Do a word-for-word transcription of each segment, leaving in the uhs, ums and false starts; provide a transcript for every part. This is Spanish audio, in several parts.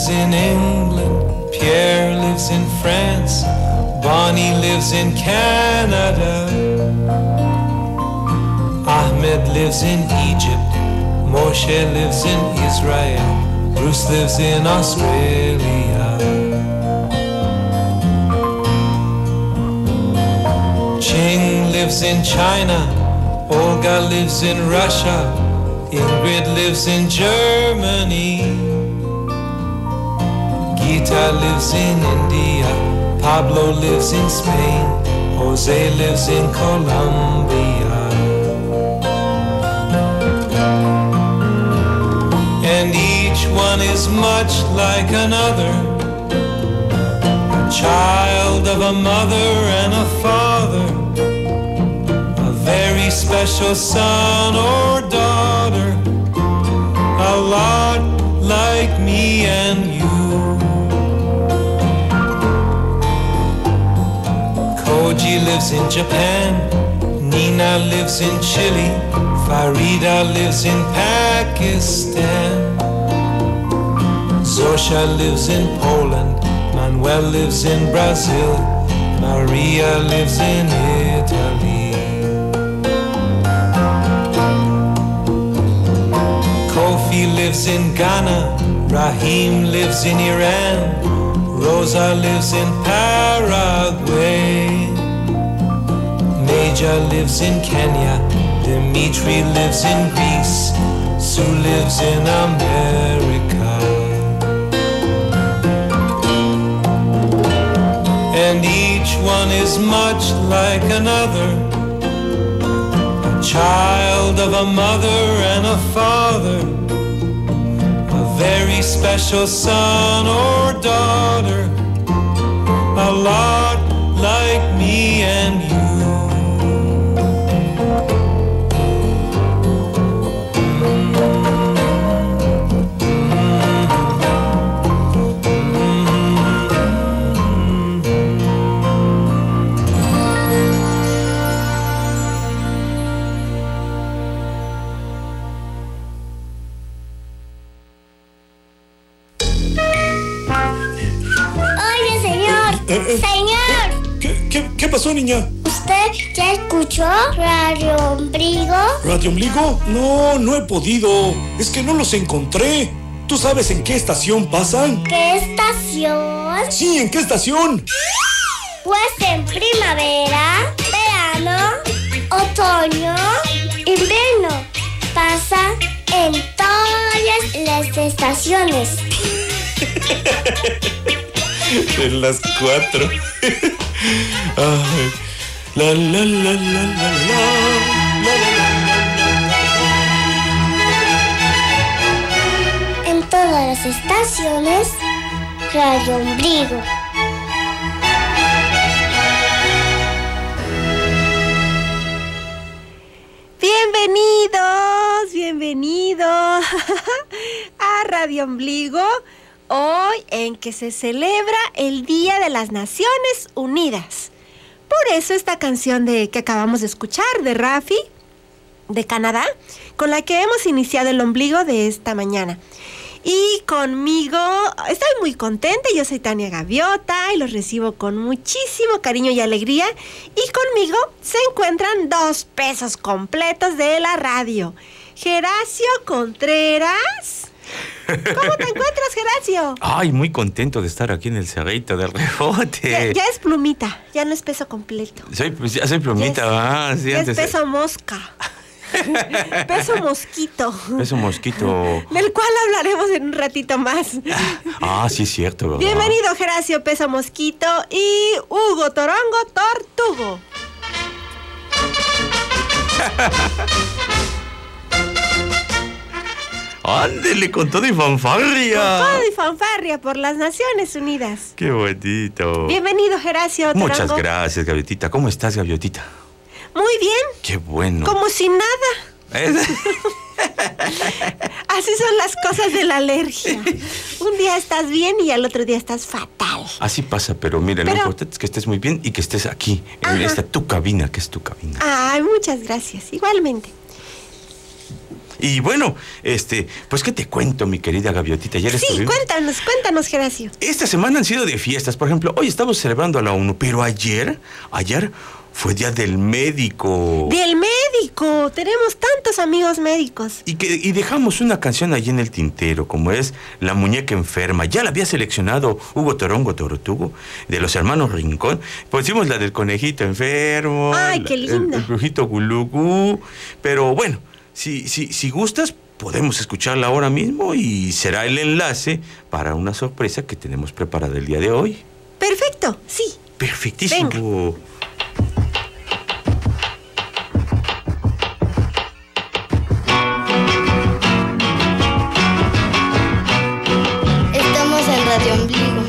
lives in England, Pierre lives in France, Bonnie lives in Canada, Ahmed lives in Egypt, Moshe lives in Israel, Bruce lives in Australia. Ching lives in China, Olga lives in Russia, Ingrid lives in Germany, Gita lives in India, Pablo lives in Spain, Jose lives in Colombia. And each one is much like another, a child of a mother and a father, a very special son or daughter, a lot like me and you. Koji lives in Japan, Nina lives in Chile, Farida lives in Pakistan, Zosha lives in Poland, Manuel lives in Brazil, Maria lives in Italy. Kofi lives in Ghana, Rahim lives in Iran, Rosa lives in Paraguay, Meja lives in Kenya, Dimitri lives in Greece, Sue lives in America. And each one is much like another, a child of a mother and a father, a very special son or daughter, a lot like me and you. Señor. ¿Qué, qué, qué pasó, niña? ¿Usted ya escuchó Radio Ombligo? ¿Radio Ombligo? No, no he podido. Es que no los encontré. ¿Tú sabes en qué estación pasan? ¿Qué estación? Sí, ¿en qué estación? Pues en primavera, verano, otoño, invierno. Pasa en todas las estaciones. En las cuatro. Ay. La la la la la la la la. En todas las estaciones, Radio Ombligo. Bienvenidos, bienvenidos a Radio Ombligo. Hoy en que se celebra el Día de las Naciones Unidas. Por eso esta canción de que acabamos de escuchar de Rafi, de Canadá, con la que hemos iniciado el ombligo de esta mañana. Y conmigo, estoy muy contenta, yo soy Tania Gaviota y los recibo con muchísimo cariño y alegría. Y conmigo se encuentran dos pesos completos de la radio. Geracio Contreras. ¿Cómo te encuentras, Geracio? Ay, muy contento de estar aquí en el Cerrito del Rebote. Ya, ya es plumita, ya no es peso completo. Soy, pues, ya soy plumita, ya ah, sí, ya antes es peso mosca. Peso mosquito. Peso mosquito. Del cual hablaremos en un ratito más. Ah, sí es cierto, ¿verdad? Bienvenido, Geracio, peso mosquito, y Hugo Torongo Tortugo. ¡Ándele, con todo y fanfarria! Con todo y fanfarria por las Naciones Unidas. ¡Qué bonito! Bienvenido, Geracio Torongo. Muchas gracias, Gaviotita. ¿Cómo estás, Gaviotita? Muy bien. ¡Qué bueno! Como si nada. Así son las cosas de la alergia. Un día estás bien y al otro día estás fatal. Así pasa, pero mira, pero... lo importante es que estés muy bien y que estés aquí, en Ajá. esta tu cabina, que es tu cabina. Ay, muchas gracias, igualmente. Y bueno, este, pues qué te cuento, mi querida Gaviotita. Ayer sí, estuvimos... cuéntanos, cuéntanos, Geracio. Esta semana han sido de fiestas. Por ejemplo, hoy estamos celebrando a la ONU, pero ayer, ayer fue Día del Médico. ¡Del médico! Tenemos tantos amigos médicos. Y, que, y dejamos una canción allí en el tintero, como es La Muñeca Enferma. Ya la había seleccionado Hugo Torongo Torotugo, de los hermanos Rincón. Pusimos la del conejito enfermo. ¡Ay, la, qué linda! El, el brujito Gulugú. Pero bueno, si, si, si gustas, podemos escucharla ahora mismo y será el enlace para una sorpresa que tenemos preparada el día de hoy. Perfecto, sí. Perfectísimo. Venga. Radio Ombligo.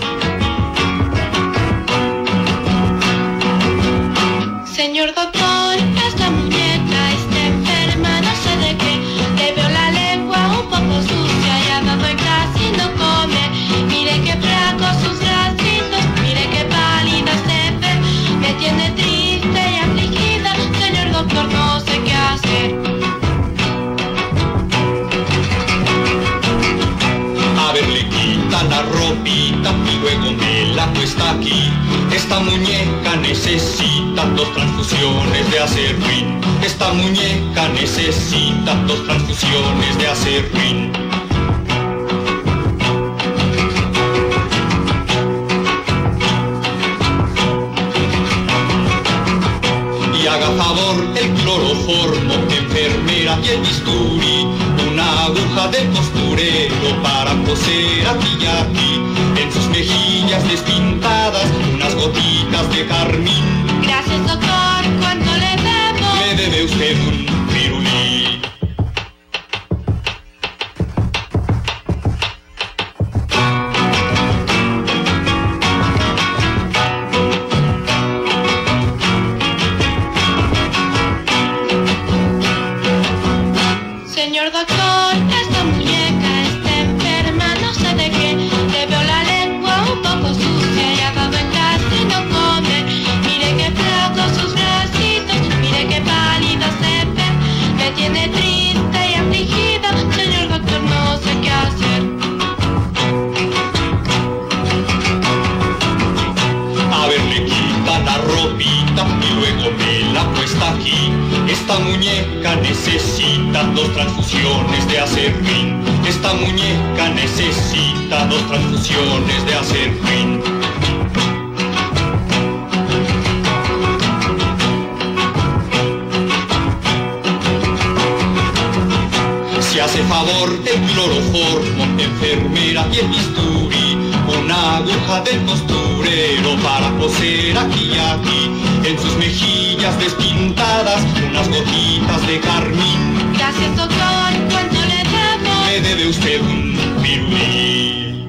Señor doctor, esta muñeca está enferma, no sé de qué. Le veo la lengua un poco sucia y ha dado en casi no come. Mire qué flacos sus bracitos, mire qué pálida se ve. Me tiene triste y afligida, señor doctor, no sé qué hacer. A ver, le quitan la ropita y luego me la cuesta aquí. Esta muñeca necesita dos transfusiones de acerrín. Esta muñeca necesita dos transfusiones de acerrín. Y haga favor el cloroformo, enfermera y el bisturí. Una aguja de costurero para coser aquí y aquí. En sus mejillas despintadas unas gotitas de carmín. Gracias doctor, ¿cuánto le debo? Me debe usted un pirulí. Señor doctor, esta muñeca está enferma, no sé de qué. Le veo la lengua un poco sucia y ha dado en casi no come. Mire qué flacos sus bracitos, mire qué pálida se ve. Me tiene triste y afligida, señor doctor, no sé qué hacer. A ver, le quita la ropita y luego me la cuesta aquí. Esta muñeca necesita dos transfusiones de acerrín. Esta muñeca necesita dos transfusiones de acerrín. Si hace favor el cloroformo, enfermera y el bisturí. Una aguja del costurero para coser aquí y aquí. En sus mejillas despintadas unas gotitas de carmín. Gracias doctor, ¿cuánto le debo? Me debe usted un pirulí.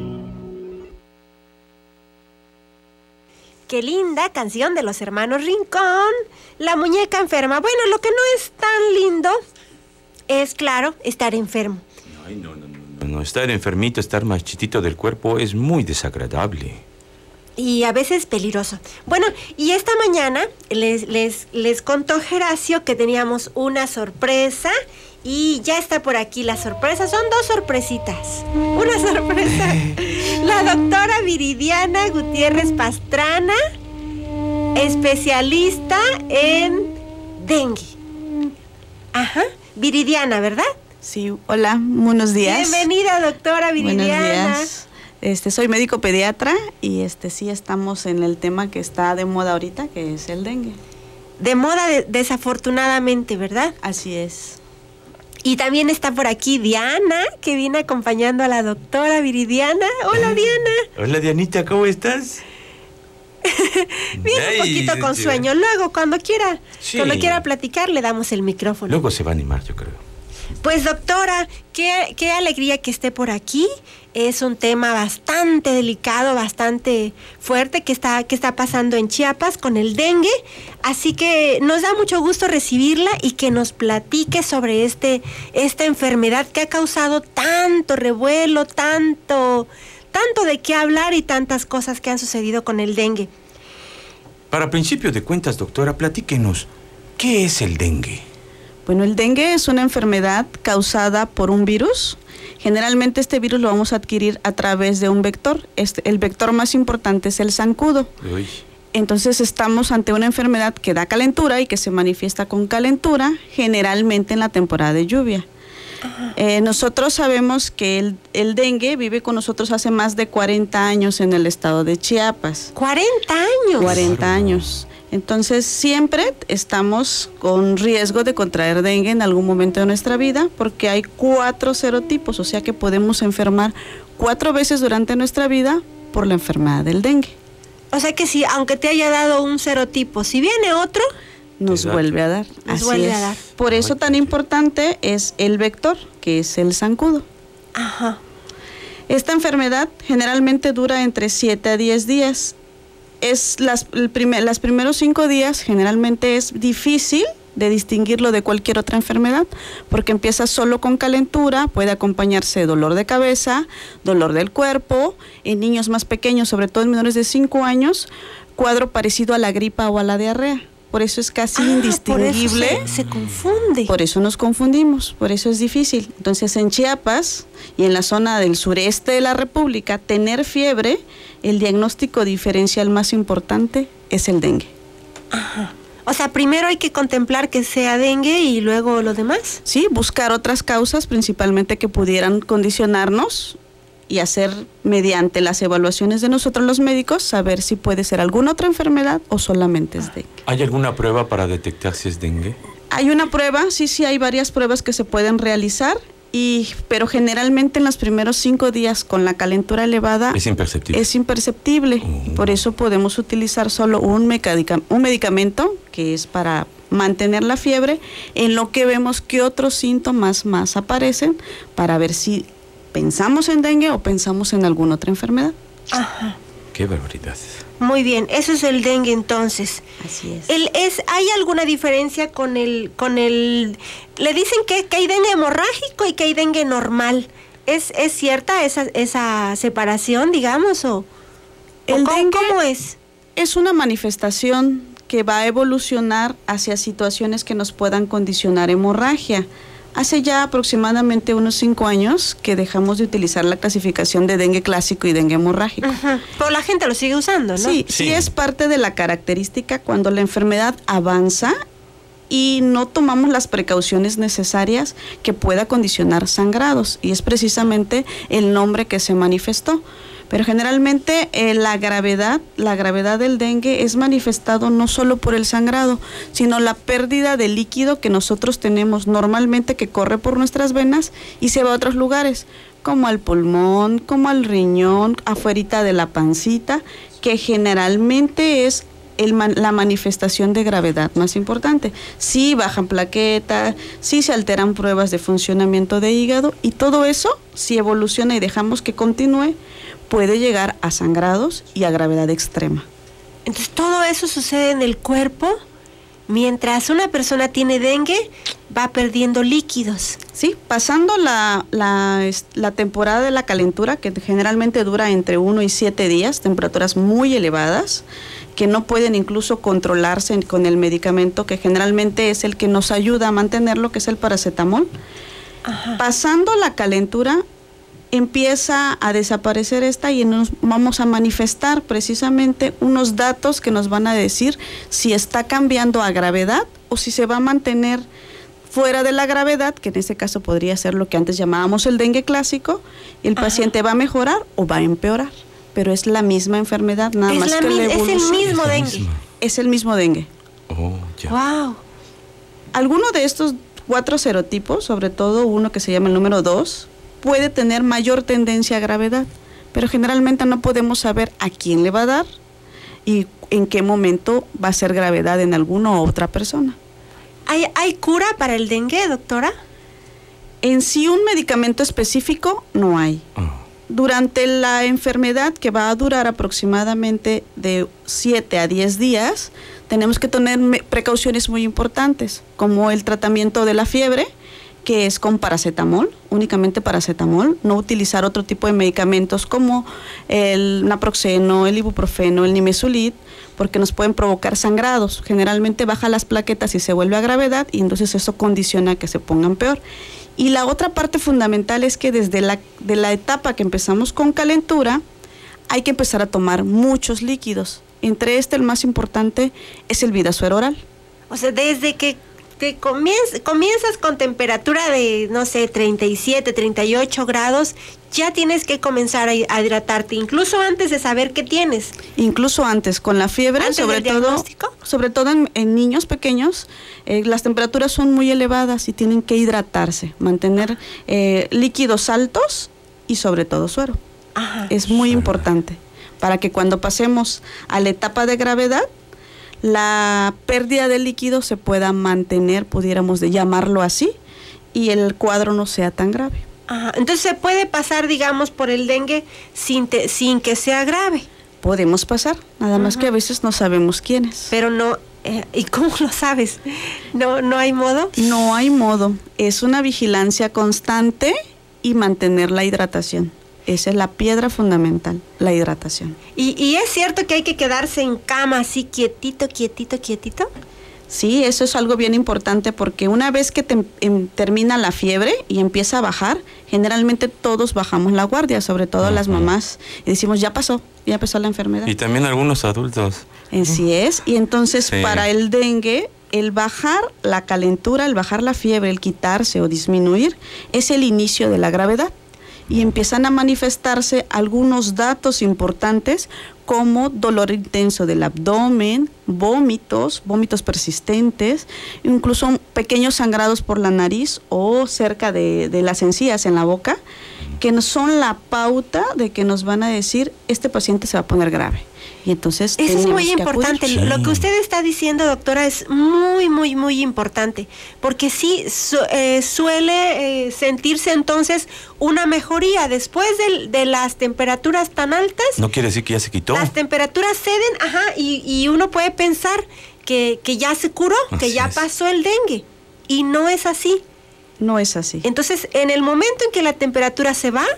Qué linda canción de los hermanos Rincón, La Muñeca Enferma. Bueno, lo que no es tan lindo es, claro, estar enfermo. Ay, no, no, no, no, no. Estar enfermito, estar marchitito del cuerpo es muy desagradable. Y a veces peligroso. Bueno, y esta mañana les, les, les contó Geracio que teníamos una sorpresa y ya está por aquí la sorpresa. Son dos sorpresitas. Una sorpresa. La doctora Viridiana Gutiérrez Pastrana, especialista en dengue. Ajá, Viridiana, ¿verdad? Sí, hola, buenos días. Bienvenida, doctora Viridiana. Buenos días. Este, soy médico pediatra y este sí estamos en el tema que está de moda ahorita, que es el dengue. De moda, de, desafortunadamente, ¿verdad? Así es. Y también está por aquí Diana, que viene acompañando a la doctora Viridiana. Hola, Diana. Hola, Dianita, ¿cómo estás? Viene un poquito con sueño. Luego, cuando quiera, sí. cuando quiera platicar, le damos el micrófono. Luego se va a animar, yo creo. Pues doctora, qué, qué alegría que esté por aquí. Es un tema bastante delicado, bastante fuerte que está, que está pasando en Chiapas con el dengue. Así que nos da mucho gusto recibirla y que nos platique sobre este, esta enfermedad que ha causado tanto revuelo, tanto, tanto de qué hablar y tantas cosas que han sucedido con el dengue. Para principio de cuentas, doctora, platíquenos, ¿qué es el dengue? Bueno, el dengue es una enfermedad causada por un virus. Generalmente este virus lo vamos a adquirir a través de un vector. Este, el vector más importante es el zancudo. Uy. Entonces estamos ante una enfermedad que da calentura y que se manifiesta con calentura, generalmente en la temporada de lluvia. Eh, nosotros sabemos que el, el dengue vive con nosotros hace más de cuarenta años en el estado de Chiapas. cuarenta años. cuarenta años. Entonces siempre estamos con riesgo de contraer dengue en algún momento de nuestra vida porque hay cuatro serotipos, o sea que podemos enfermar cuatro veces durante nuestra vida por la enfermedad del dengue. O sea que si, aunque te haya dado un serotipo, si viene otro, nos Exacto. vuelve a dar. Nos Así vuelve es. a dar. Por eso tan importante es el vector, que es el zancudo. ajá, Esta enfermedad generalmente dura entre siete a diez días. Es las, el primer, los primeros cinco días generalmente es difícil de distinguirlo de cualquier otra enfermedad, porque empieza solo con calentura, puede acompañarse de dolor de cabeza, dolor del cuerpo, en niños más pequeños, sobre todo en menores de cinco años, cuadro parecido a la gripa o a la diarrea. Por eso es casi Ah, indistinguible. Por eso se, se confunde. Por eso nos confundimos, por eso es difícil. Entonces en Chiapas y en la zona del sureste de la República, tener fiebre, el diagnóstico diferencial más importante es el dengue. Ajá. O sea, primero hay que contemplar que sea dengue y luego lo demás. Sí, buscar otras causas principalmente que pudieran condicionarnos y hacer mediante las evaluaciones de nosotros los médicos, saber si puede ser alguna otra enfermedad o solamente es dengue. ¿Hay alguna prueba para detectar si es dengue? Hay una prueba, sí, sí, hay varias pruebas que se pueden realizar, y, pero generalmente en los primeros cinco días con la calentura elevada Es imperceptible. es imperceptible. Oh. Por eso podemos utilizar solo un, medica- un medicamento que es para mantener la fiebre, en lo que vemos que otros síntomas más aparecen para ver si pensamos en dengue o pensamos en alguna otra enfermedad. Ajá. Qué barbaridad. Muy bien, eso es el dengue entonces. Así es. El, es, ¿hay alguna diferencia con el, con el, le dicen que, que hay dengue hemorrágico y que hay dengue normal? ¿Es, es cierta esa, esa separación, digamos, o, El o cómo, dengue- cómo es? Es una manifestación que va a evolucionar hacia situaciones que nos puedan condicionar hemorragia. Hace ya aproximadamente unos cinco años que dejamos de utilizar la clasificación de dengue clásico y dengue hemorrágico. Ajá. Pero la gente lo sigue usando, ¿no? Sí, sí, Sí. es parte de la característica cuando la enfermedad avanza y no tomamos las precauciones necesarias que pueda condicionar sangrados, y es precisamente el nombre que se manifestó. Pero generalmente eh, la gravedad, la gravedad del dengue es manifestado no solo por el sangrado, sino la pérdida de líquido que nosotros tenemos normalmente, que corre por nuestras venas y se va a otros lugares, como al pulmón, como al riñón, afuerita de la pancita, que generalmente es el man- la manifestación de gravedad más importante. Sí bajan plaquetas, sí se alteran pruebas de funcionamiento de hígado, y todo eso, si evoluciona y dejamos que continúe, puede llegar a sangrados y a gravedad extrema. Entonces todo eso sucede en el cuerpo. Mientras una persona tiene dengue, va perdiendo líquidos. Sí, pasando la, la, es- la temporada de la calentura, que generalmente dura entre uno y siete días, temperaturas muy elevadas, que no pueden incluso controlarse con el medicamento, que generalmente es el que nos ayuda a mantenerlo, que es el paracetamol. Ajá. Pasando la calentura, empieza a desaparecer esta y nos vamos a manifestar precisamente unos datos que nos van a decir si está cambiando a gravedad o si se va a mantener fuera de la gravedad, que en este caso podría ser lo que antes llamábamos el dengue clásico, y el Ajá. paciente va a mejorar o va a empeorar, pero es la misma enfermedad, nada Es más la que mi- la es el evolución mismo Es la dengue. misma. es el mismo dengue. Oh, ya. Wow. Alguno de estos cuatro serotipos, sobre todo uno que se llama el número dos, puede tener mayor tendencia a gravedad, pero generalmente no podemos saber a quién le va a dar y en qué momento va a ser gravedad en alguna u otra persona. ¿Hay, ¿Hay cura para el dengue, doctora? En sí un medicamento específico no hay. Oh. Durante la enfermedad, que va a durar aproximadamente de siete a diez días, tenemos que tener me- precauciones muy importantes, como el tratamiento de la fiebre, que es con paracetamol, únicamente paracetamol, no utilizar otro tipo de medicamentos como el naproxeno, el ibuprofeno, el nimesulid, porque nos pueden provocar sangrados. Generalmente baja las plaquetas y se vuelve a gravedad y entonces eso condiciona a que se pongan peor. Y la otra parte fundamental es que desde la, de la etapa que empezamos con calentura, hay que empezar a tomar muchos líquidos. Entre este, el más importante es el Vidasuero oral. O sea, desde que te comienz, comienzas con temperatura de, no sé, treinta y siete, treinta y ocho grados, ya tienes que comenzar a, a hidratarte, incluso antes de saber qué tienes. Incluso antes, con la fiebre, ¿Antes sobre del todo, diagnóstico? Sobre todo en, en niños pequeños, eh, las temperaturas son muy elevadas y tienen que hidratarse, mantener eh, líquidos altos y sobre todo suero. Ajá. Es muy importante para que cuando pasemos a la etapa de gravedad, la pérdida de líquido se pueda mantener, pudiéramos de llamarlo así, y el cuadro no sea tan grave. Ajá. Entonces se puede pasar, digamos, por el dengue sin, te, sin que sea grave. Podemos pasar, nada más Ajá. que a veces no sabemos quiénes. Pero no, eh, ¿y cómo lo sabes? ¿No, no hay modo? No hay modo, es una vigilancia constante y mantener la hidratación. Esa es la piedra fundamental, la hidratación. ¿Y, ¿Y es cierto que hay que quedarse en cama así quietito, quietito, quietito? Sí, eso es algo bien importante porque una vez que te, em, termina la fiebre y empieza a bajar, generalmente todos bajamos la guardia, sobre todo uh-huh. las mamás, y decimos, ya pasó, ya pasó la enfermedad. Y también algunos adultos. Así es, y entonces sí. para el dengue, el bajar la calentura, el bajar la fiebre, el quitarse o disminuir, es el inicio de la gravedad. Y empiezan a manifestarse algunos datos importantes como dolor intenso del abdomen, vómitos, vómitos persistentes, incluso pequeños sangrados por la nariz o cerca de, de las encías en la boca, que son la pauta de que nos van a decir, este paciente se va a poner grave. Y entonces eso es muy importante. Sí. Lo que usted está diciendo, doctora, es muy, muy, muy importante, porque sí su, eh, suele eh, sentirse entonces una mejoría después de, de las temperaturas tan altas. No quiere decir que ya se quitó. Las temperaturas ceden, ajá, y, y uno puede pensar que, que ya se curó, así que ya es. Pasó el dengue, y no es así. No es así. Entonces, en el momento en que la temperatura se va,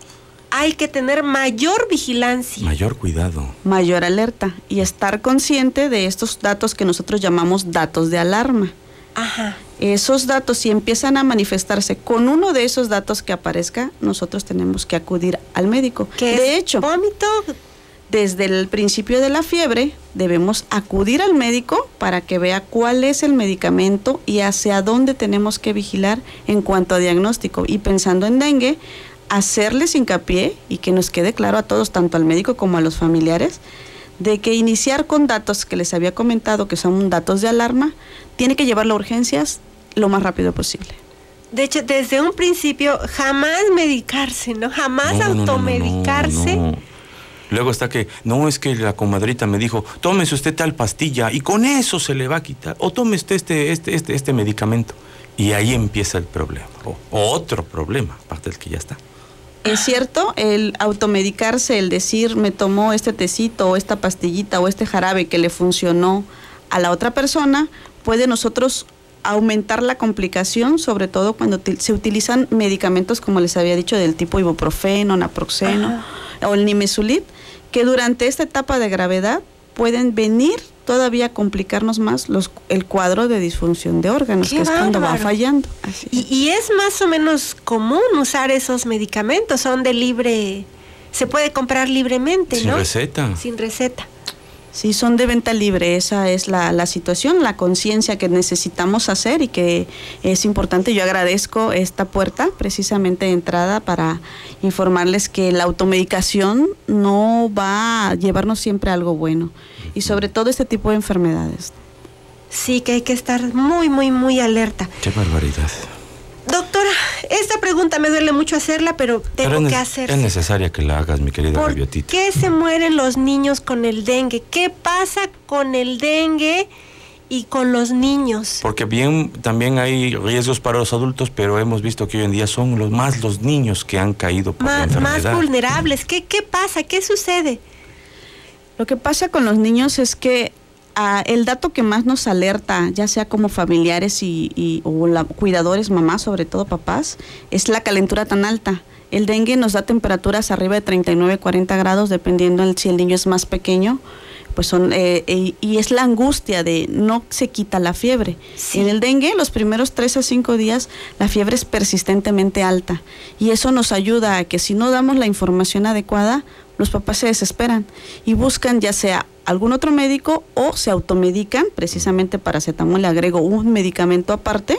hay que tener mayor vigilancia. Mayor cuidado. Mayor alerta y estar consciente de estos datos que nosotros llamamos datos de alarma. Ajá. Esos datos, si empiezan a manifestarse con uno de esos datos que aparezca, nosotros tenemos que acudir al médico. ¿Qué de es hecho, vómito? Desde el principio de la fiebre, debemos acudir al médico para que vea cuál es el medicamento y hacia dónde tenemos que vigilar en cuanto a diagnóstico. Y pensando en dengue, hacerles hincapié y que nos quede claro a todos, tanto al médico como a los familiares, de que iniciar con datos que les había comentado que son datos de alarma, tiene que llevarlo a urgencias lo más rápido posible. De hecho, desde un principio, jamás medicarse, ¿no? Jamás no, automedicarse. No, no, no. Luego está que, no, es que la comadrita me dijo, tómese usted tal pastilla y con eso se le va a quitar, o tome usted este, este, este, este medicamento. Y ahí empieza el problema, o, o otro problema, aparte del que ya está. Es cierto, el automedicarse, el decir me tomó este tecito o esta pastillita o este jarabe que le funcionó a la otra persona, puede nosotros aumentar la complicación, sobre todo cuando se utilizan medicamentos como les había dicho del tipo ibuprofeno, naproxeno Ajá. o el nimesulid, que durante esta etapa de gravedad pueden venir todavía a complicarnos más los, el cuadro de disfunción de órganos, Qué que es bárbaro. Cuando va fallando. Así y, y es más o menos común usar esos medicamentos, son de libre, se puede comprar libremente, Sin ¿no? Sin receta. Sin receta. Sí, son de venta libre, esa es la, la situación, la conciencia que necesitamos hacer y que es importante. Yo agradezco esta puerta precisamente de entrada para informarles que la automedicación no va a llevarnos siempre a algo bueno y sobre todo este tipo de enfermedades. Sí, que hay que estar muy, muy, muy alerta. Qué barbaridad. Doctora, esta pregunta me duele mucho hacerla, pero tengo pero que hacerla. Es necesaria que la hagas, mi querida Gaviotita. ¿Por qué se mueren los niños con el dengue? ¿Qué pasa con el dengue y con los niños? Porque bien, también hay riesgos para los adultos, pero hemos visto que hoy en día son los más los niños que han caído por Ma, la enfermedad. Más vulnerables. ¿Qué, qué pasa? ¿Qué sucede? Lo que pasa con los niños es que ah, el dato que más nos alerta, ya sea como familiares y, y o la, cuidadores, mamás, sobre todo papás, es la calentura tan alta. El dengue nos da temperaturas arriba de treinta y nueve, cuarenta grados, dependiendo el, si el niño es más pequeño. Pues son eh, eh, y es la angustia de no se quita la fiebre. Sí. En el dengue, los primeros tres a cinco días, la fiebre es persistentemente alta. Y eso nos ayuda a que si no damos la información adecuada, los papás se desesperan y buscan ya sea algún otro médico o se automedican, precisamente paracetamol, le agrego un medicamento aparte,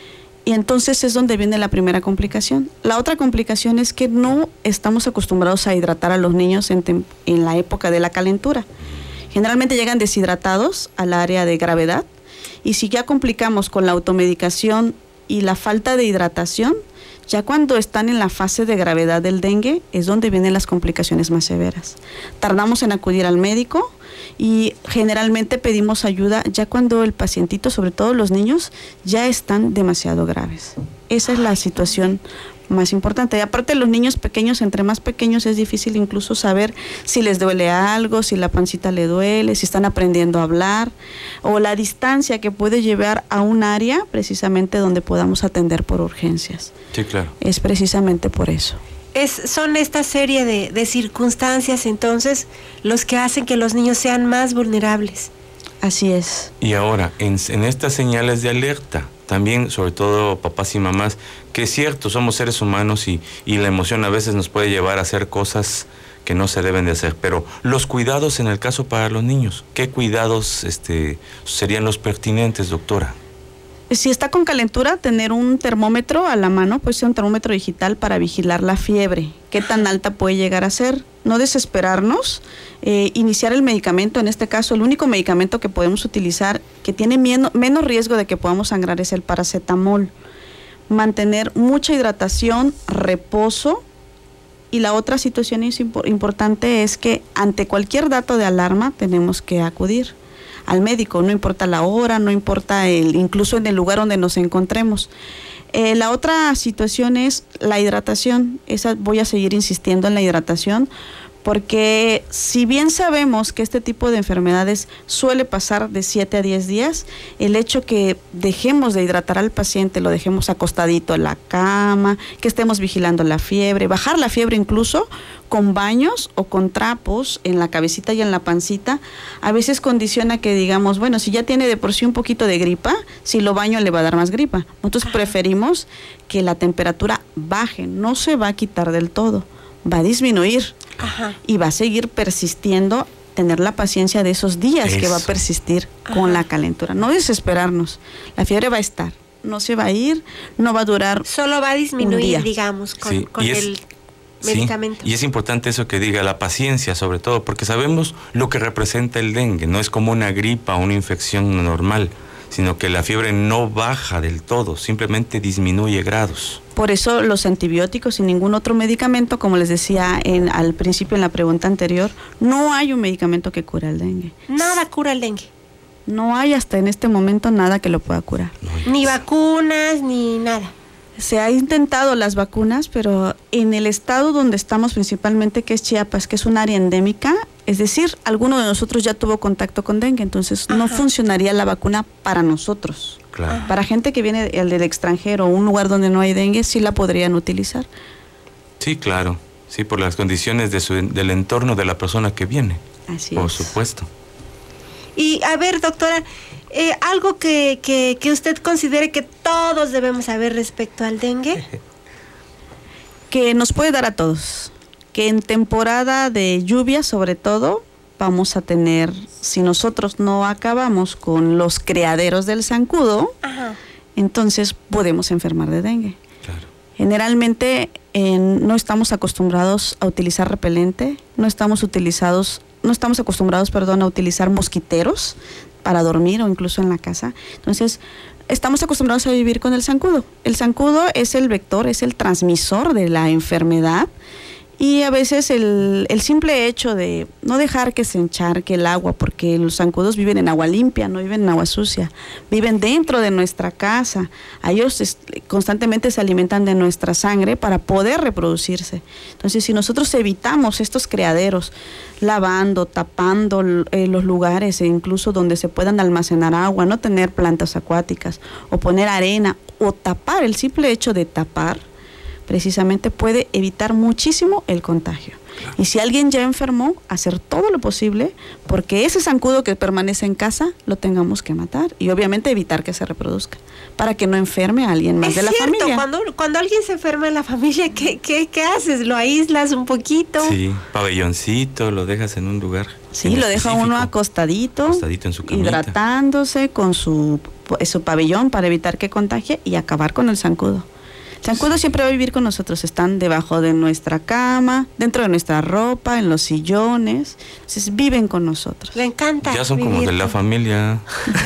y entonces es donde viene la primera complicación. La otra complicación es que no estamos acostumbrados a hidratar a los niños en, tem- en la época de la calentura. Generalmente llegan deshidratados al área de gravedad, y si ya complicamos con la automedicación y la falta de hidratación, ya cuando están en la fase de gravedad del dengue es donde vienen las complicaciones más severas. Tardamos en acudir al médico y generalmente pedimos ayuda ya cuando el pacientito, sobre todo los niños, ya están demasiado graves. Esa es la situación más importante. Y aparte, los niños pequeños, entre más pequeños es difícil incluso saber si les duele algo, si la pancita le duele, si están aprendiendo a hablar, o la distancia que puede llevar a un área precisamente donde podamos atender por urgencias. Sí, claro. Es precisamente por eso. Es, son esta serie de, de circunstancias entonces los que hacen que los niños sean más vulnerables. Así es. Y ahora, en, en estas señales de alerta, también, sobre todo papás y mamás, que es cierto, somos seres humanos y, y la emoción a veces nos puede llevar a hacer cosas que no se deben de hacer, pero los cuidados en el caso para los niños, ¿qué cuidados este, serían los pertinentes, doctora? Si está con calentura, tener un termómetro a la mano, puede ser un termómetro digital para vigilar la fiebre, qué tan alta puede llegar a ser. No desesperarnos, eh, iniciar el medicamento, en este caso el único medicamento que podemos utilizar que tiene menos, menos riesgo de que podamos sangrar es el paracetamol. Mantener mucha hidratación, reposo, y la otra situación es impo- importante es que ante cualquier dato de alarma tenemos que acudir al médico, no importa la hora, no importa el, incluso en el lugar donde nos encontremos. Eh, la otra situación es la hidratación. Esa voy a seguir insistiendo en la hidratación, porque si bien sabemos que este tipo de enfermedades suele pasar de siete a diez días, el hecho que dejemos de hidratar al paciente, lo dejemos acostadito en la cama, que estemos vigilando la fiebre, bajar la fiebre incluso con baños o con trapos en la cabecita y en la pancita, a veces condiciona que digamos, bueno, si ya tiene de por sí un poquito de gripa, si lo baño le va a dar más gripa. Nosotros preferimos que la temperatura baje, no se va a quitar del todo, va a disminuir. Ajá. Y va a seguir persistiendo, tener la paciencia de esos días Eso. que va a persistir Ajá. con la calentura. No desesperarnos, la fiebre va a estar, no se va a ir, no va a durar. Solo va a disminuir, digamos, con, sí, con es, el medicamento. Sí, y es importante eso que diga, la paciencia sobre todo, porque sabemos lo que representa el dengue, no es como una gripa o una infección normal, sino que la fiebre no baja del todo, simplemente disminuye grados. Por eso los antibióticos y ningún otro medicamento, como les decía en, al principio en la pregunta anterior, no hay un medicamento que cura el dengue. Nada cura el dengue. No hay hasta en este momento nada que lo pueda curar. No ni vacunas, ni nada. Se ha intentado las vacunas, pero en el estado donde estamos principalmente, que es Chiapas, que es un área endémica, es decir, alguno de nosotros ya tuvo contacto con dengue, entonces Ajá. no funcionaría la vacuna para nosotros. Claro. Para gente que viene del, del extranjero o un lugar donde no hay dengue, sí la podrían utilizar. Sí, claro. Sí, por las condiciones de su, del entorno de la persona que viene. Así por es. Por supuesto. Y a ver, doctora, eh, algo que, que, que usted considere que todos debemos saber respecto al dengue. Que nos puede dar a todos. Que en temporada de lluvia, sobre todo, vamos a tener, si nosotros no acabamos con los criaderos del zancudo, Ajá. entonces podemos enfermar de dengue. Claro. Generalmente eh, no estamos acostumbrados a utilizar repelente, no estamos utilizados, no estamos acostumbrados, perdón, a utilizar mosquiteros para dormir o incluso en la casa. Entonces, estamos acostumbrados a vivir con el zancudo. El zancudo es el vector, es el transmisor de la enfermedad. Y a veces el, el simple hecho de no dejar que se encharque el agua, porque los zancudos viven en agua limpia, no viven en agua sucia, viven dentro de nuestra casa. Ellos es, constantemente se alimentan de nuestra sangre para poder reproducirse. Entonces, si nosotros evitamos estos criaderos, lavando, tapando eh, los lugares, e incluso donde se puedan almacenar agua, no tener plantas acuáticas, o poner arena, o tapar, el simple hecho de tapar, precisamente puede evitar muchísimo el contagio. Claro. Y si alguien ya enfermó, hacer todo lo posible porque ese zancudo que permanece en casa lo tengamos que matar y obviamente evitar que se reproduzca para que no enferme a alguien más es de la cierto, familia. Cuando, cuando alguien se enferma en la familia, ¿qué, qué, ¿qué haces? ¿Lo aíslas un poquito? Sí, pabelloncito, lo dejas en un lugar. Sí, lo deja uno acostadito, acostadito en su camita, hidratándose con su, su pabellón para evitar que contagie y acabar con el zancudo. El zancudo siempre va a vivir con nosotros, están debajo de nuestra cama, dentro de nuestra ropa, en los sillones, entonces viven con nosotros. Le encanta. Ya son vivir. Como de la familia.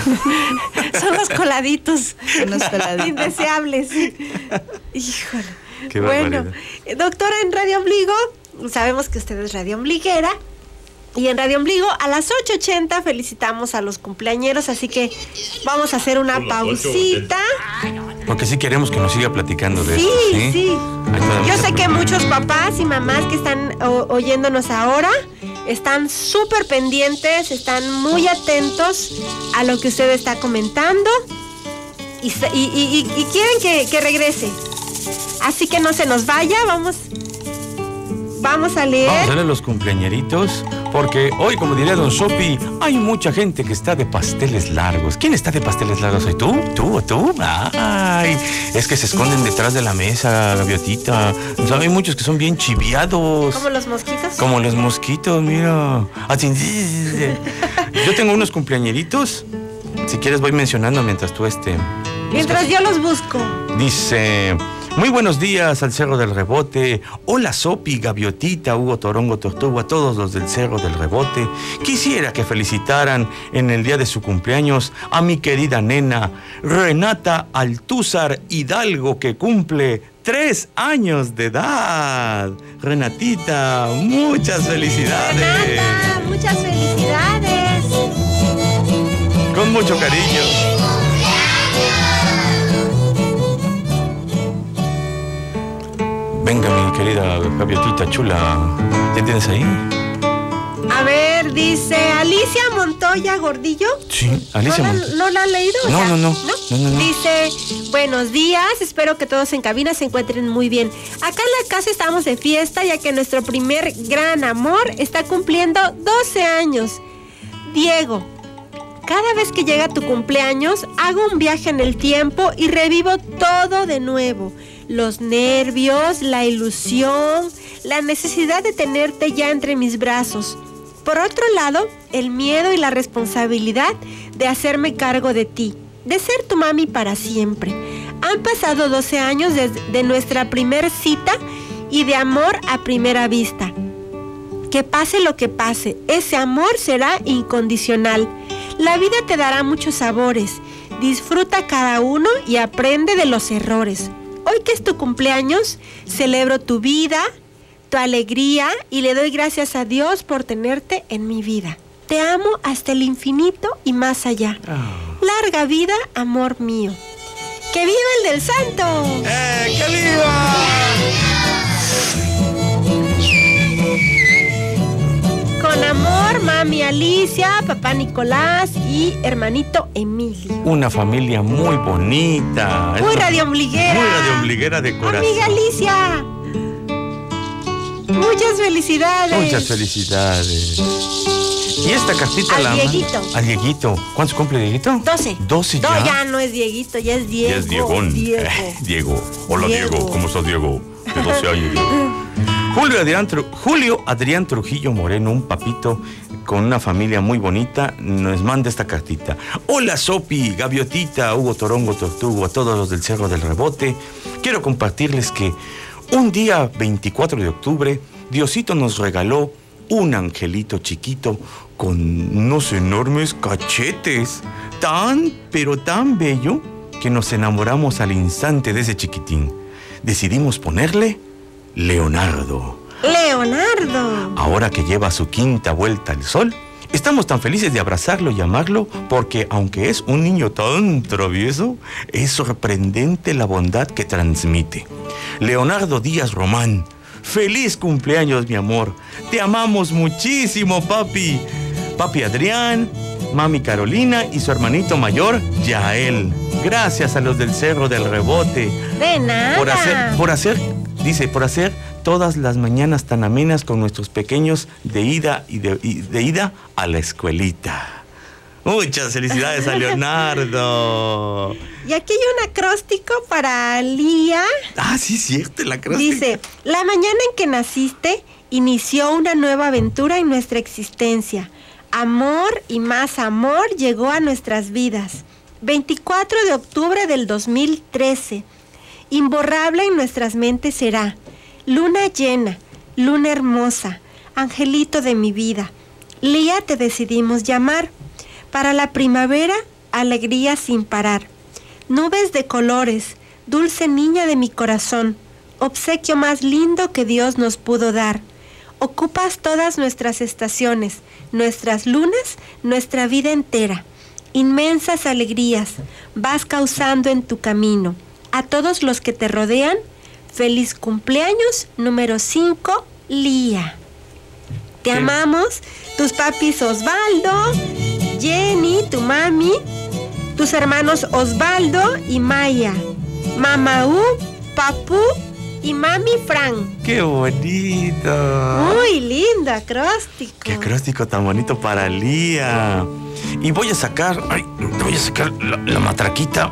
Son los coladitos. Son los coladitos. Indeseables. Híjole. Qué bueno, doctora, en Radio Ombligo, sabemos que usted es radio ombliguera. Y en Radio Ombligo, a las ocho ochenta felicitamos a los cumpleañeros, así que vamos a hacer una pausita. Porque sí queremos que nos siga platicando de sí, esto. Sí, sí. Yo sé que muchos papás y mamás que están o, oyéndonos ahora están súper pendientes, están muy atentos a lo que usted está comentando y, y, y, y quieren que, que regrese. Así que no se nos vaya, vamos... Vamos a leer. Vamos a leer los cumpleañeritos, porque hoy, como diría Don Sopi, hay mucha gente que está de pasteles largos. ¿Quién está de pasteles largos hoy? ¿Tú? ¿Tú o tú? Ay, es que se esconden detrás de la mesa, Gaviotita. O sea, hay muchos que son bien chiviados. ¿Como los mosquitos? Como los mosquitos, mira. Yo tengo unos cumpleañeritos. Si quieres voy mencionando mientras tú este... Mientras yo los busco. Dice... Muy buenos días al Cerro del Rebote. Hola Sopi, Gaviotita, Hugo Torongo Tortuga, a todos los del Cerro del Rebote. Quisiera que felicitaran en el día de su cumpleaños a mi querida nena Renata Altúzar Hidalgo, que cumple tres años de edad. Renatita, muchas felicidades. Renata, muchas felicidades. Con mucho cariño. Venga, mi querida Gaviotita chula. ¿Ya tienes ahí? A ver, dice Alicia Montoya Gordillo. Sí, Alicia ¿No Montoya. la, ¿No la han leído? No, o sea, no, no, no. no, no, no. Dice, buenos días, espero que todos en cabina se encuentren muy bien. Acá en la casa estamos de fiesta, ya que nuestro primer gran amor está cumpliendo doce años. Diego, cada vez que llega tu cumpleaños, hago un viaje en el tiempo y revivo todo de nuevo. Los nervios, la ilusión, la necesidad de tenerte ya entre mis brazos. Por otro lado, el miedo y la responsabilidad de hacerme cargo de ti, de ser tu mami para siempre. Han pasado doce años desde de nuestra primer cita y de amor a primera vista. Que pase lo que pase, ese amor será incondicional. La vida te dará muchos sabores. Disfruta cada uno y aprende de los errores. Hoy que es tu cumpleaños, celebro tu vida, tu alegría y le doy gracias a Dios por tenerte en mi vida. Te amo hasta el infinito y más allá. Oh. Larga vida, amor mío. ¡Que viva el del santo! ¡Eh, que viva! Con amor, mami Alicia, papá Nicolás y hermanito Emilio. Una familia muy bonita. Muy radioombliguera. Muy radioombliguera de corazón. Amiga Alicia. Muchas felicidades. Muchas felicidades. Y esta cartita al la Dieguito. Al Dieguito. ¿Cuántos cumple Dieguito? Doce. Doce ya. No, ya no es Dieguito, ya es Diego. Ya es Diegón. Diego. Eh, Diego. Hola Diego. Diego. ¿Cómo estás, Diego? De doce años, Diego. Julio Adrián, Julio Adrián Trujillo Moreno, un papito con una familia muy bonita, nos manda esta cartita. Hola Sopi, Gaviotita, Hugo Torongo Tortugo, a todos los del Cerro del Rebote. Quiero compartirles que un día veinticuatro de octubre, Diosito nos regaló un angelito chiquito con unos enormes cachetes, tan, pero tan bello, que nos enamoramos al instante de ese chiquitín. Decidimos ponerle Leonardo. Leonardo. Ahora que lleva su quinta vuelta al sol, estamos tan felices de abrazarlo y amarlo porque, aunque es un niño tan travieso, es sorprendente la bondad que transmite. Leonardo Díaz Román, feliz cumpleaños, mi amor. Te amamos muchísimo, papi. Papi Adrián, mami Carolina y su hermanito mayor, Yael. Gracias a los del Cerro del Rebote. De nada. Por hacer, por hacer, dice, por hacer todas las mañanas tan amenas con nuestros pequeños de ida y de, y de ida a la escuelita. Muchas felicidades a Leonardo. Y aquí hay un acróstico para Lía. Ah, sí, cierto, el acróstico. Dice, la mañana en que naciste inició una nueva aventura en nuestra existencia. Amor y más amor llegó a nuestras vidas. veinticuatro de octubre del dos mil trece. Imborrable en nuestras mentes será. Luna llena, luna hermosa, angelito de mi vida. Lía te decidimos llamar. Para la primavera, alegría sin parar. Nubes de colores, dulce niña de mi corazón. Obsequio más lindo que Dios nos pudo dar. Ocupas todas nuestras estaciones, nuestras lunas, nuestra vida entera. Inmensas alegrías vas causando en tu camino. A todos los que te rodean, feliz cumpleaños número cinco, Lía. Te ¿Qué? Amamos, tus papis Osvaldo, Jenny, tu mami, tus hermanos Osvaldo y Maya, Mamaú, Papú y mami Fran. ¡Qué bonito! Muy lindo acróstico. ¡Qué acróstico tan bonito para Lía! Y voy a sacar, ay, voy a sacar la, la matraquita,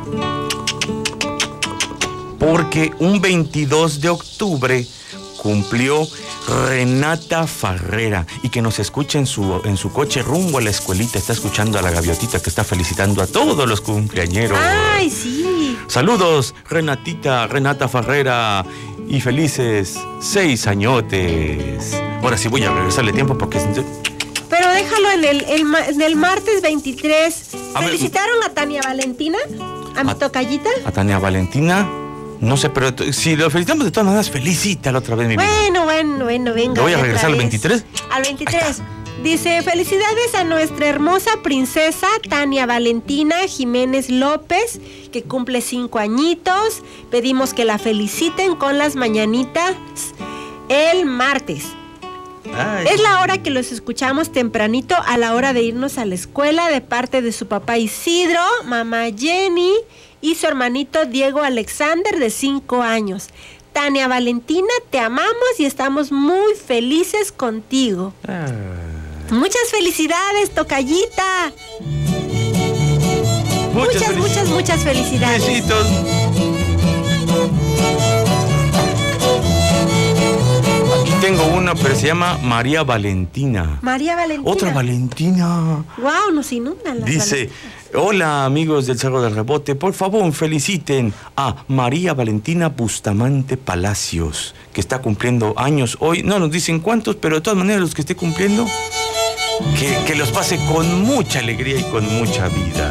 porque un veintidós de octubre cumplió Renata Farrera, y que nos escucha en su, en su coche rumbo a la escuelita. Está escuchando a la gaviotita que está felicitando a todos los cumpleañeros. ¡Ay, sí! Saludos, Renatita, Renata Farrera, y felices seis añotes. Ahora sí voy a regresarle tiempo porque... Pero déjalo en el, el, en el martes veintitrés. A ver, ¿Felicitaron a Tania Valentina? ¿A mi A- tocallita? A Tania Valentina, no sé, pero t- si lo felicitamos de todas maneras, felicítala otra vez, mi vida. Bueno, bueno, bueno, venga. ¿Lo voy a otra regresar al vez. veintitrés? Al veintitrés. Dice, felicidades a nuestra hermosa princesa Tania Valentina Jiménez López, que cumple cinco añitos. Pedimos que la feliciten con las mañanitas el martes. Ay. Es la hora que los escuchamos tempranito a la hora de irnos a la escuela de parte de su papá Isidro, mamá Jenny y su hermanito Diego Alexander de cinco años. Tania Valentina, te amamos y estamos muy felices contigo. Ah. Muchas felicidades, tocallita. Muchas, felici- muchas, muchas felicidades. Besitos. Aquí tengo una, pero se llama María Valentina. María Valentina. Otra Valentina. Wow, nos inundan las Dice, Valentinas. hola amigos del Cerro del Rebote, por favor feliciten a María Valentina Bustamante Palacios, que está cumpliendo años hoy. No nos dicen cuántos, pero de todas maneras los que esté cumpliendo, que, que los pase con mucha alegría y con mucha vida.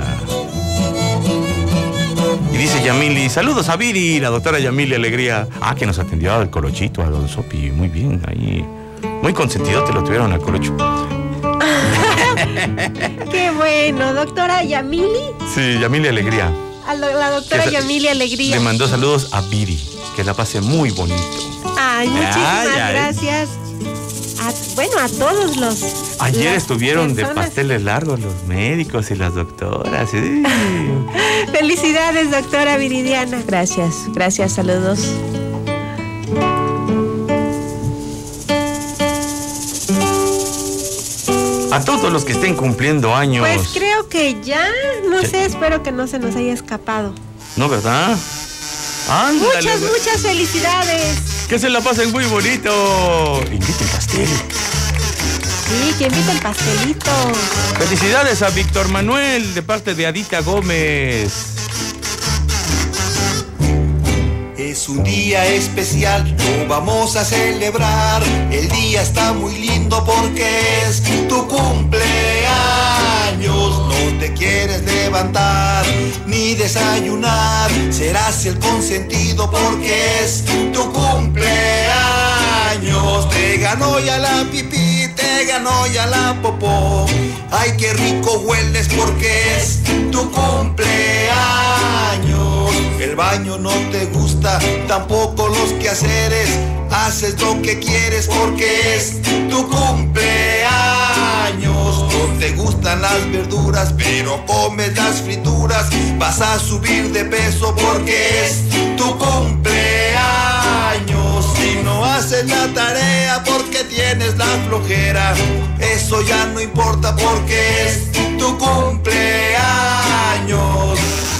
Y dice Yamili, saludos a Viri, la doctora Yamili Alegría. Ah, que nos atendió al Colochito, a Don Sopi, muy bien, ahí. Muy consentido te lo tuvieron al Colocho. Qué bueno, doctora Yamili. Sí, Yamili Alegría. A lo- la doctora Que se- Yamili Alegría. Le mandó saludos a Viri, que la pase muy bonito. Ay, muchísimas Ay, ay. gracias. A- bueno, a todos los... Ayer las estuvieron de personas. pasteles largos los médicos y las doctoras. Sí. Felicidades, doctora Viridiana. Gracias, gracias, saludos. A todos los que estén cumpliendo años. Pues creo que ya, no Sí. sé, espero que no se nos haya escapado. ¿No, verdad? Ándale. Muchas, muchas felicidades. Que se la pasen muy bonito. Inviten pastel. Sí, que invita el pastelito. Felicidades a Víctor Manuel de parte de Adita Gómez. Es un día especial, lo vamos a celebrar. El día está muy lindo porque es tu cumpleaños. No te quieres levantar ni desayunar. Serás el consentido porque es tu cumpleaños. años. Te ganó ya la pipí, te ganó ya la popó. Ay, qué rico hueles porque es tu cumpleaños. El baño no te gusta, tampoco los quehaceres. Haces lo que quieres porque es tu cumpleaños. No te gustan las verduras, pero comes las frituras. Vas a subir de peso porque es tu cumpleaños. Si no haces la tarea porque tienes la flojera, eso ya no importa porque es tu cumpleaños.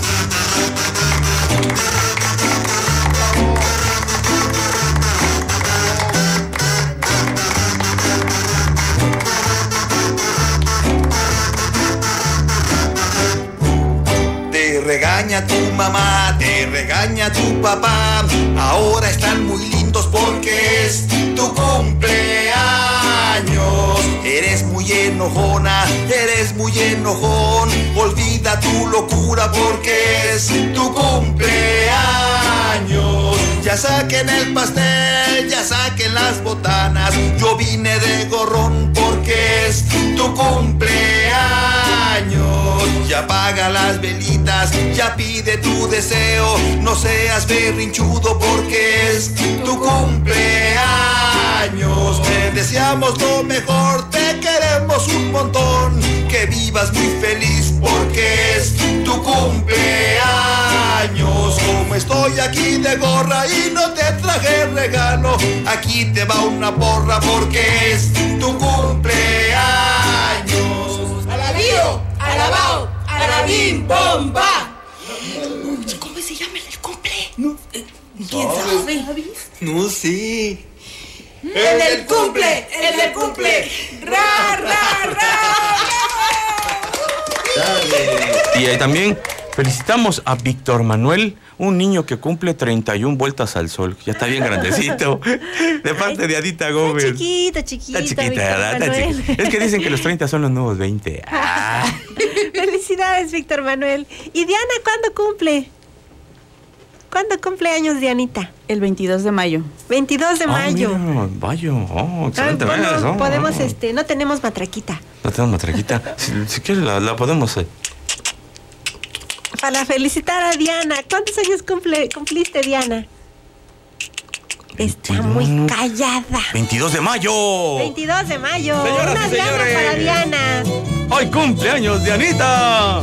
Te regaña tu mamá, te regaña tu papá. Ahora están muy lindos porque es tu cumpleaños. Eres muy enojona, eres muy enojón. Olvida tu locura porque es tu cumpleaños. Ya saquen el pastel, ya saquen las botanas. Yo vine de gorrón porque es tu cumpleaños. Ya apaga las velitas, ya pide tu deseo. No seas berrinchudo porque es tu cumpleaños. Te deseamos lo mejor, te queremos un montón. Que vivas muy feliz porque es tu cumpleaños. Como estoy aquí de gorra y no te traje regalo, aquí te va una porra porque es tu cumpleaños. ¡Alabío! ¡Alabao! ¡Alabim! ¡Bomba! ¿Cómo se llama el cumple? No, ¿quién sabe? No sé. ¡El del cumple! ¡El del cumple! ¡Ra, ra, ra! Y eh, también felicitamos a Víctor Manuel, un niño que cumple treinta y una vueltas al sol. Ya está bien grandecito. De parte de Adita Gómez. Está chiquito, chiquito. Está chiquita, ¿verdad? Está chiquita. Es que dicen que los treinta son los nuevos veinte. Ah. Felicidades, Víctor Manuel. ¿Y Diana cuándo cumple? ¿Cuándo cumple años Dianita? El veintidós de mayo. veintidós de mayo. Ah, mira, mayo. Oh, excelente. Ah, bueno, oh, podemos, oh. este, no tenemos matraquita. No tenemos matraquita. Si, si quieres la, la podemos... Eh. Para felicitar a Diana. ¿Cuántos años cumple, cumpliste, Diana? Está muy callada. veintidós de mayo. veintidós de mayo. Señoras Unas y señores, llamas para Diana. ¡Hoy cumpleaños, Dianita!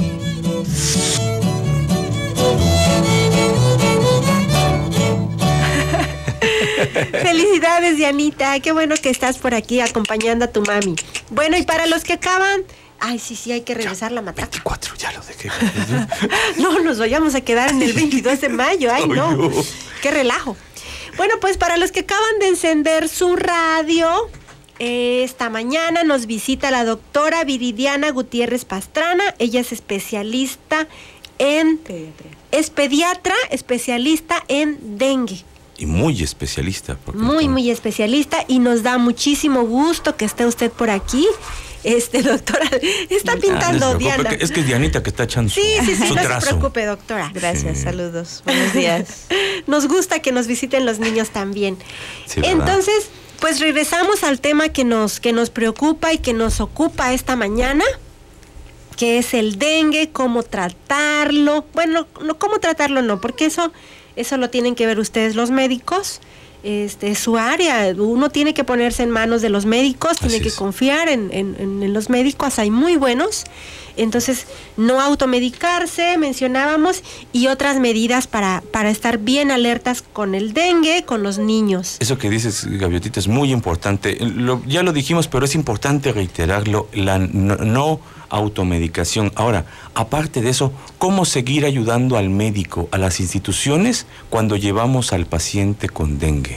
Felicidades, Dianita. Qué bueno que estás por aquí acompañando a tu mami. Bueno, y para los que acaban... Ay, sí, sí, hay que regresar la matraca. veinticuatro, ya lo dejé. No, nos vayamos a quedar en el veintidós de mayo. Ay, no. Qué relajo. Bueno, pues para los que acaban de encender su radio, esta mañana nos visita la doctora Viridiana Gutiérrez Pastrana. Ella es especialista en... Pediatra. Es pediatra, especialista en dengue. Y muy especialista. Muy, muy especialista. Y nos da muchísimo gusto que esté usted por aquí. Este, doctora, está pintando ah, no Diana. Es que es Dianita que está echando su, sí, sí, sí, su no trazo. se preocupe, doctora. Gracias, sí. Saludos. Buenos días. Nos gusta que nos visiten los niños también. Sí, entonces, pues regresamos al tema que nos, que nos preocupa y que nos ocupa esta mañana, que es el dengue, cómo tratarlo. Bueno, no, cómo tratarlo no, porque eso, eso lo tienen que ver ustedes los médicos. Este, es su área, uno tiene que ponerse en manos de los médicos, tiene que confiar en, en, en los médicos, hay muy buenos, entonces no automedicarse, mencionábamos, y otras medidas para, para estar bien alertas con el dengue, con los niños. Eso que dices, Gaviotita, es muy importante, lo, ya lo dijimos, pero es importante reiterarlo, la no, no automedicación. Ahora, aparte de eso, ¿cómo seguir ayudando al médico, a las instituciones, cuando llevamos al paciente con dengue?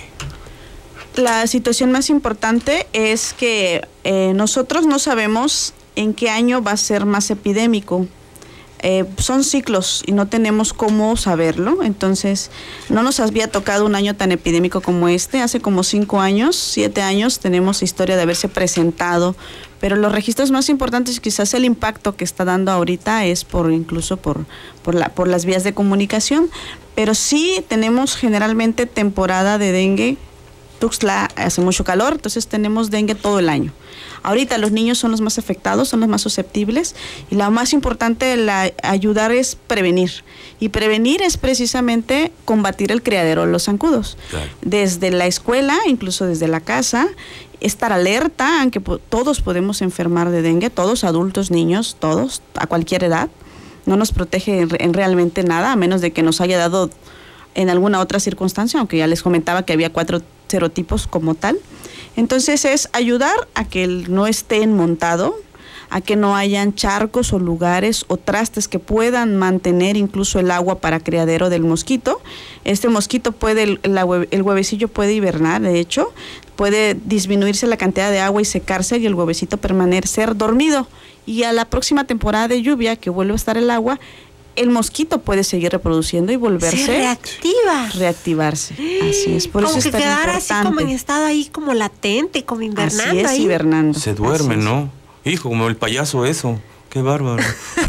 La situación más importante es que eh, nosotros no sabemos en qué año va a ser más epidémico. Eh, son ciclos y no tenemos cómo saberlo, entonces no nos había tocado un año tan epidémico como este. Hace como cinco años, siete años tenemos historia de haberse presentado, pero los registros más importantes, quizás el impacto que está dando ahorita es por incluso por, por, la, por las vías de comunicación, pero sí tenemos generalmente temporada de dengue Tuxtla hace mucho calor, entonces tenemos dengue todo el año. Ahorita los niños son los más afectados, son los más susceptibles, y lo más importante de la, ayudar es prevenir. Y prevenir es precisamente combatir el criadero de los zancudos. Claro. Desde la escuela, incluso desde la casa, estar alerta, aunque po- todos podemos enfermar de dengue, todos, adultos, niños, todos, a cualquier edad. No nos protege en, en realmente nada, a menos de que nos haya dado en alguna otra circunstancia, aunque ya les comentaba que había cuatro serotipos como tal. Entonces es ayudar a que no estén montado, a que no hayan charcos o lugares o trastes que puedan mantener incluso el agua para criadero del mosquito. Este mosquito puede, el, la hue- el huevecillo puede hibernar, de hecho, puede disminuirse la cantidad de agua y secarse y el huevecito permanecer dormido. Y a la próxima temporada de lluvia, que vuelve a estar el agua, el mosquito puede seguir reproduciendo y volverse... Se reactiva. Reactivarse, así es. Por como eso que es tan quedar importante. así como en estado ahí como latente, como invernando Así es, ahí. hibernando. Se duerme, Así es. ¿no? Hijo, como el payaso eso. Qué bárbaro.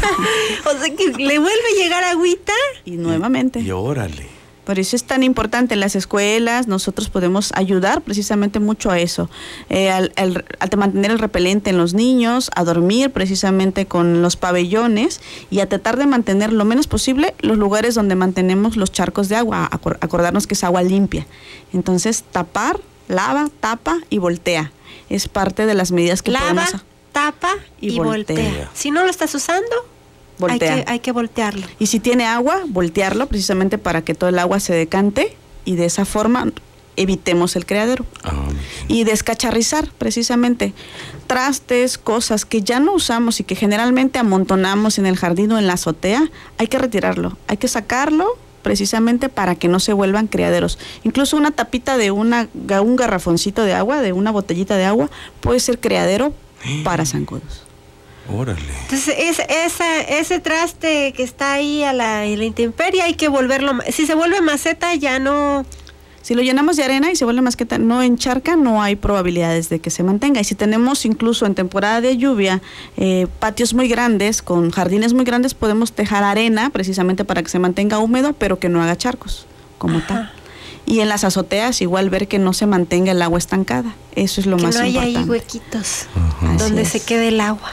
O sea que le vuelve a llegar agüita. Y nuevamente. Y órale. Por eso es tan importante en las escuelas, nosotros podemos ayudar precisamente mucho a eso, eh, al, al, al mantener el repelente en los niños, a dormir precisamente con los pabellones y a tratar de mantener lo menos posible los lugares donde mantenemos los charcos de agua, a, acordarnos que es agua limpia. Entonces, tapar, lava, tapa y voltea. Es parte de las medidas que Lava, podemos... tapa y, y voltea. voltea. Si no lo estás usando, Voltea. Hay que, hay que voltearlo. Y si tiene agua, voltearlo precisamente para que todo el agua se decante y de esa forma evitemos el criadero. Ah, y descacharrizar precisamente trastes, cosas que ya no usamos y que generalmente amontonamos en el jardín o en la azotea, hay que retirarlo, hay que sacarlo precisamente para que no se vuelvan criaderos. Incluso una tapita de una, un garrafoncito de agua, de una botellita de agua, puede ser criadero para zancudos. Órale. Entonces, es, esa, ese traste que está ahí a la, a la intemperie hay que volverlo. Si se vuelve maceta, ya no. Si lo llenamos de arena y se vuelve masqueta, no encharca, no hay probabilidades de que se mantenga. Y si tenemos incluso en temporada de lluvia eh, patios muy grandes, con jardines muy grandes, podemos tejar arena precisamente para que se mantenga húmedo, pero que no haga charcos como Ajá. tal. Y en las azoteas igual ver que no se mantenga el agua estancada. Eso es lo que más no haya importante. ahí huequitos Ajá. donde Así se es. quede el agua.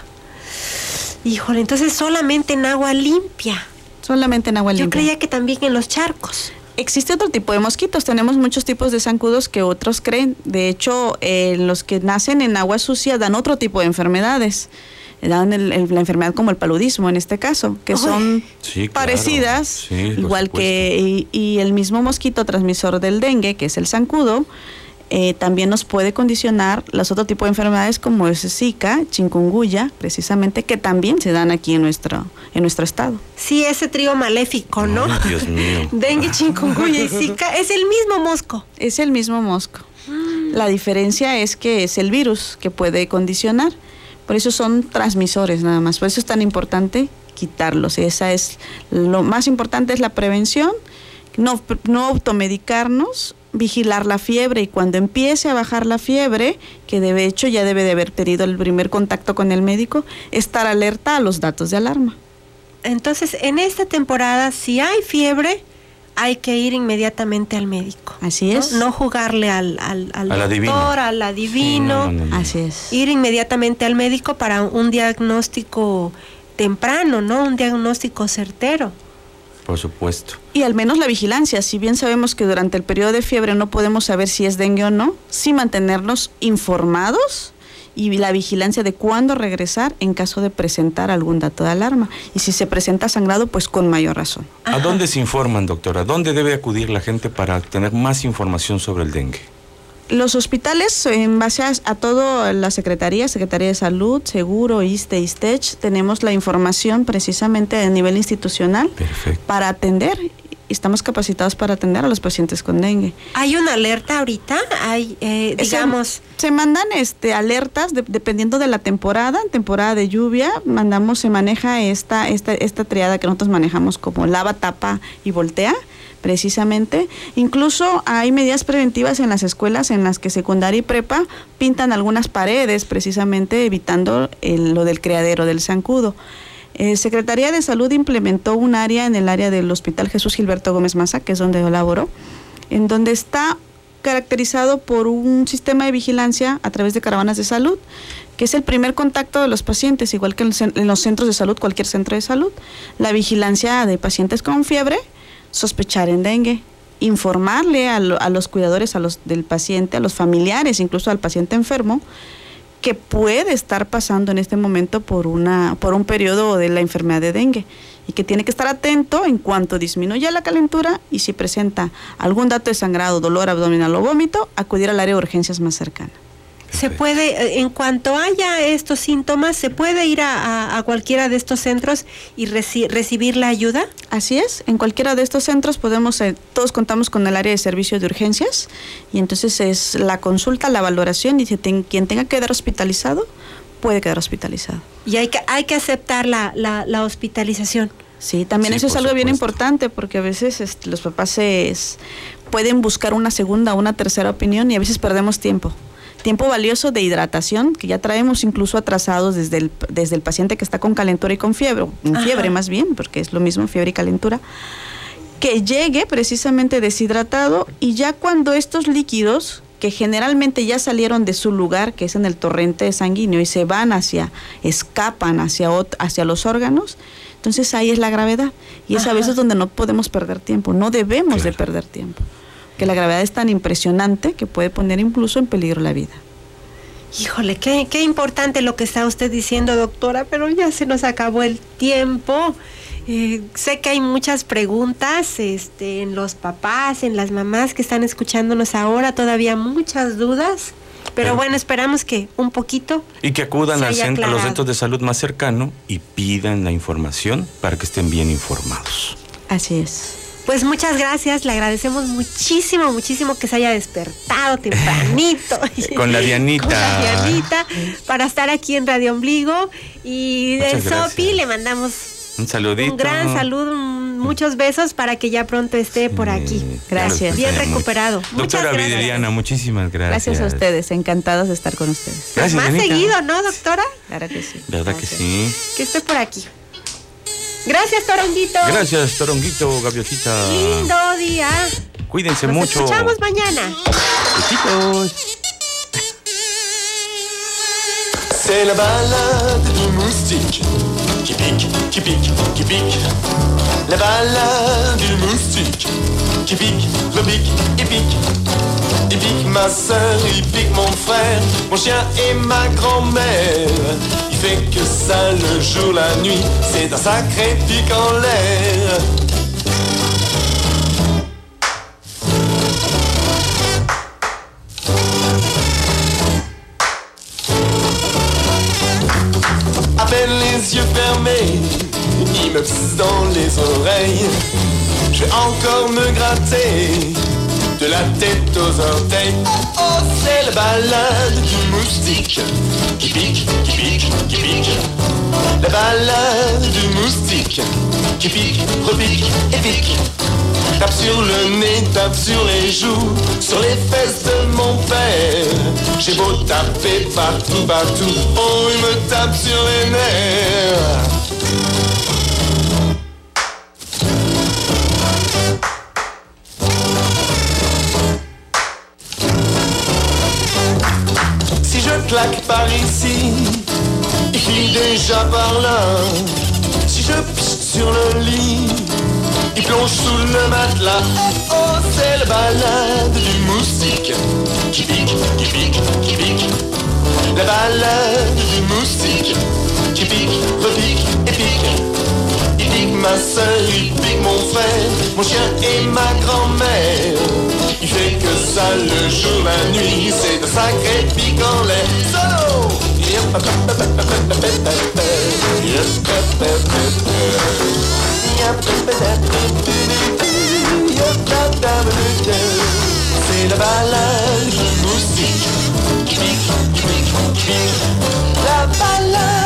Híjole, entonces solamente en agua limpia. Solamente en agua Yo limpia. creía que también en los charcos. Existe otro tipo de mosquitos, tenemos muchos tipos de zancudos que otros creen. De hecho, eh, los que nacen en agua sucia dan otro tipo de enfermedades. Dan el, el, la enfermedad como el paludismo en este caso, que Uy. son Sí, claro. parecidas, Sí, por igual supuesto. que y, y el mismo mosquito transmisor del dengue, que es el zancudo, eh, también nos puede condicionar los otros tipos de enfermedades como es Zika, chikungunya, precisamente, que también se dan aquí en nuestro, en nuestro estado. Sí, ese trío maléfico, ¿no? Ay, Dios mío. Dengue, chikungunya y Zika. Es el mismo mosco. Es el mismo mosco. La diferencia es que es el virus que puede condicionar. Por eso son transmisores nada más. Por eso es tan importante quitarlos. Esa es lo más importante, es la prevención, no, no automedicarnos, vigilar la fiebre y cuando empiece a bajar la fiebre, que de hecho ya debe de haber tenido el primer contacto con el médico, estar alerta a los datos de alarma. Entonces, en esta temporada, si hay fiebre, hay que ir inmediatamente al médico. Así ¿no? es. No jugarle al, al, al Al adivino. doctor, al adivino. Sí, no, no, no. Así es. Ir inmediatamente al médico para un diagnóstico temprano, ¿no? Un diagnóstico certero. Por supuesto. Y al menos la vigilancia, si bien sabemos que durante el periodo de fiebre no podemos saber si es dengue o no, sí mantenernos informados y la vigilancia de cuándo regresar en caso de presentar algún dato de alarma. Y si se presenta sangrado, pues con mayor razón. ¿A Ajá. dónde se informan, doctora? ¿Dónde debe acudir la gente para tener más información sobre el dengue? Los hospitales, en base a, a todo la Secretaría, Secretaría de Salud, Seguro, ISSSTE, ISTECH, tenemos la información precisamente a nivel institucional Perfecto. para atender. Estamos capacitados para atender a los pacientes con dengue. ¿Hay una alerta ahorita? Hay, eh, digamos... Se, se mandan este alertas de, dependiendo de la temporada. En temporada de lluvia mandamos, se maneja esta, esta, esta triada que nosotros manejamos como lava, tapa y voltea, precisamente. Incluso hay medidas preventivas en las escuelas en las que secundaria y prepa pintan algunas paredes, precisamente evitando el, lo del criadero del zancudo. Eh, Secretaría de Salud implementó un área en el área del Hospital Jesús Gilberto Gómez Maza, que es donde yo laboro, en donde está caracterizado por un sistema de vigilancia a través de caravanas de salud, que es el primer contacto de los pacientes, igual que en los centros de salud, cualquier centro de salud. La vigilancia de pacientes con fiebre, sospechar en dengue, informarle a, lo, a los cuidadores, a los del paciente, a los familiares, incluso al paciente enfermo, que puede estar pasando en este momento por una por un periodo de la enfermedad de dengue y que tiene que estar atento en cuanto disminuya la calentura y si presenta algún dato de sangrado, dolor abdominal o vómito, acudir al área de urgencias más cercana. Se puede, en cuanto haya estos síntomas, ¿se puede ir a, a, a cualquiera de estos centros y reci- recibir la ayuda? Así es, en cualquiera de estos centros podemos, eh, todos contamos con el área de servicio de urgencias y entonces es la consulta, la valoración y si ten, quien tenga que quedar hospitalizado, puede quedar hospitalizado. Y hay que, hay que aceptar la, la, la hospitalización. Sí, también sí, eso es algo supuesto. Bien importante porque a veces este, los papás es, pueden buscar una segunda o una tercera opinión y a veces perdemos tiempo. Tiempo valioso de hidratación, que ya traemos incluso atrasados desde el, desde el paciente que está con calentura y con fiebre, con fiebre más bien, porque es lo mismo fiebre y calentura, que llegue precisamente deshidratado y ya cuando estos líquidos, que generalmente ya salieron de su lugar, que es en el torrente sanguíneo, y se van hacia, escapan hacia, hacia los órganos, entonces ahí es la gravedad. Y es Ajá. a veces donde no podemos perder tiempo, no debemos claro. de perder tiempo. Que la gravedad es tan impresionante que puede poner incluso en peligro la vida. Híjole, qué, qué importante lo que está usted diciendo, doctora, pero ya se nos acabó el tiempo. Eh, sé que hay muchas preguntas este, en los papás, en las mamás que están escuchándonos ahora, todavía muchas dudas, pero, pero bueno, esperamos que un poquito y que acudan al centro, a los centros de salud más cercanos y pidan la información para que estén bien informados. Así es. Pues muchas gracias, le agradecemos muchísimo, muchísimo que se haya despertado tempranito. Con la Dianita. Con la Dianita, para estar aquí en Radio Ombligo. Y de Sopi le mandamos un saludito. Un gran saludo, muchos besos para que ya pronto esté por aquí. Gracias. Bien recuperado. Doctora Vidriana, muchísimas gracias. Gracias a ustedes, encantados de estar con ustedes. Gracias, Más Dianita. seguido, ¿no, doctora? Claro que sí. ¿Verdad gracias. que sí? Que esté por aquí. Gracias, Toronguito. Gracias, Toronguito, Gaviotita. Lindo día. Cuídense Nos mucho. Nos escuchamos mañana. Besitos. C'est la balade du moustique qui pique, qui pique, qui pique. La balade du moustique qui pique, repique et pique. Il pique ma soeur, il pique mon frère, mon chien et ma grand-mère. Il fait que ça le jour, la nuit, c'est un sacré pic en l'air. À peine les yeux fermés, il me pisse dans les oreilles. Je vais encore me gratter de la tête aux orteils. Oh, oh, c'est la balade du moustique qui pique, qui pique, qui pique. La balade du moustique qui pique, repique et pique. Tape sur le nez, tape sur les joues, sur les fesses de mon père. J'ai beau taper partout, partout, oh, il me tape sur les nerfs. Si je claque par ici, il crie déjà par là. Si je pisse sur le lit, il plonge sous le matelas. Oh, oh, c'est la balade du moustique qui pique, qui pique, qui pique. La balade du moustique qui pique, repique et pique. Il pique ma soeur, il pique mon frère, mon chien et ma grand-mère. Il fait que ça le jour, la nuit, c'est un sacré pic en l'air. Solo! C'est la balade du moustique qui pique, qui pique, qui pique. La balade